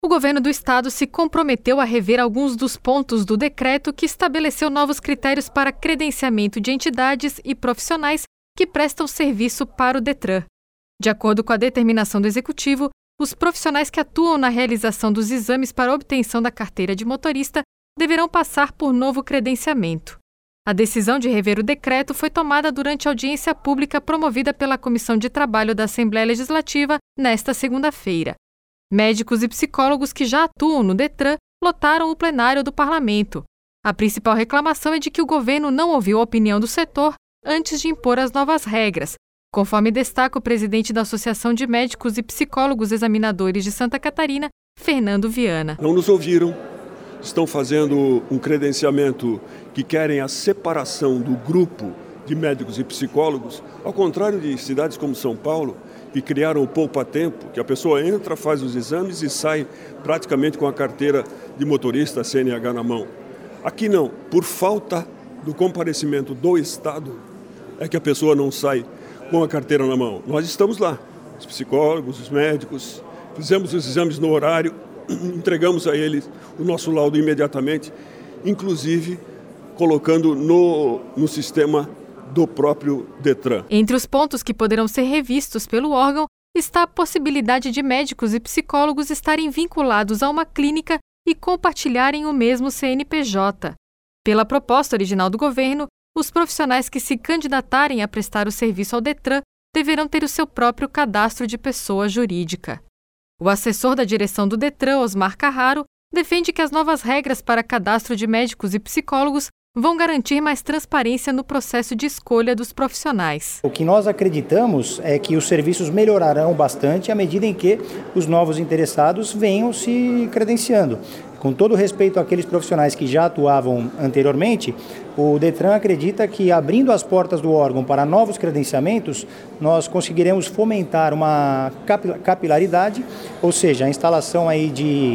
o governo do estado se comprometeu a rever alguns dos pontos do decreto que estabeleceu novos critérios para credenciamento de entidades e profissionais que prestam serviço para o Detran. De acordo com a determinação do Executivo, os profissionais que atuam na realização dos exames para obtenção da carteira de motorista deverão passar por novo credenciamento. A decisão de rever o decreto foi tomada durante a audiência pública promovida pela Comissão de Trabalho da Assembleia Legislativa nesta segunda-feira. Médicos e psicólogos que já atuam no Detran lotaram o plenário do Parlamento. A principal reclamação é de que o governo não ouviu a opinião do setor antes de impor as novas regras, conforme destaca o presidente da Associação de Médicos e Psicólogos Examinadores de Santa Catarina, Fernando Viana. Não nos ouviram, estão fazendo um credenciamento que querem a separação do grupo de médicos e psicólogos, ao contrário de cidades como São Paulo, que criaram o poupa-tempo, que a pessoa entra, faz os exames e sai praticamente com a carteira de motorista CNH na mão. Aqui não, por falta do comparecimento do Estado, é que a pessoa não sai com a carteira na mão. Nós estamos lá, os psicólogos, os médicos, fizemos os exames no horário, entregamos a eles o nosso laudo imediatamente, inclusive colocando no sistema do próprio Detran. Entre os pontos que poderão ser revistos pelo órgão está a possibilidade de médicos e psicólogos estarem vinculados a uma clínica e compartilharem o mesmo CNPJ. Pela proposta original do governo, os profissionais que se candidatarem a prestar o serviço ao Detran deverão ter o seu próprio cadastro de pessoa jurídica. O assessor da direção do Detran, Osmar Carraro, defende que as novas regras para cadastro de médicos e psicólogos vão garantir mais transparência no processo de escolha dos profissionais. O que nós acreditamos é que os serviços melhorarão bastante à medida em que os novos interessados venham se credenciando. Com todo respeito àqueles profissionais que já atuavam anteriormente, o Detran acredita que, abrindo as portas do órgão para novos credenciamentos, nós conseguiremos fomentar uma capilaridade, ou seja, a instalação aí de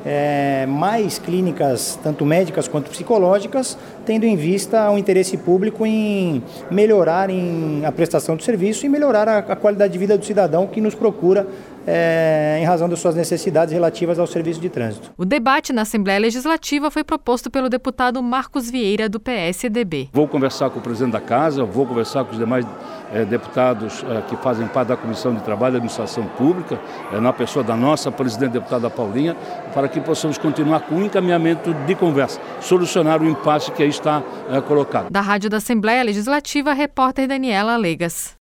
mais clínicas, tanto médicas quanto psicológicas, tendo em vista o interesse público em melhorar a prestação do serviço e melhorar a qualidade de vida do cidadão que nos procura em razão das suas necessidades relativas ao serviço de trânsito. O debate na Assembleia Legislativa foi proposto pelo deputado Marcos Vieira, do PSDB. Vou conversar com o presidente da Casa, vou conversar com os demais deputados que fazem parte da Comissão de Trabalho e Administração Pública, na pessoa da nossa presidente deputada Paulinha, para que possamos continuar com o encaminhamento de conversa, solucionar o impasse que aí está colocado. Da Rádio da Assembleia Legislativa, repórter Daniela Alegas.